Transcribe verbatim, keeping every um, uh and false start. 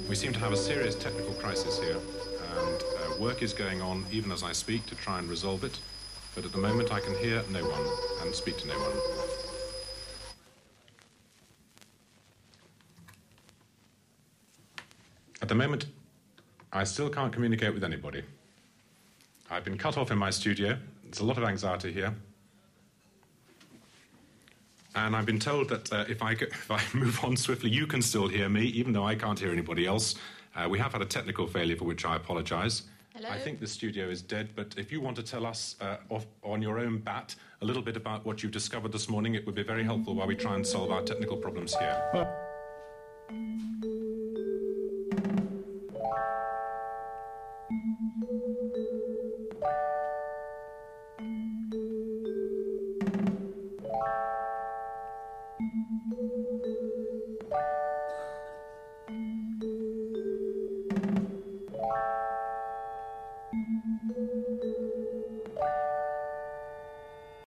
We seem to have a serious technical crisis here, and uh, work is going on even as I speak to try and resolve it, but at the moment I can hear no one and speak to no one. At the moment, I still can't communicate with anybody. I've been cut off in my studio. There's a lot of anxiety here. And I've been told that uh, if, I go, if I move on swiftly, you can still hear me, even though I can't hear anybody else. Uh, we have had a technical failure for which I apologise. Hello? I think the studio is dead, but if you want to tell us uh, off, on your own bat a little bit about what you've discovered this morning, it would be very helpful while we try and solve our technical problems here.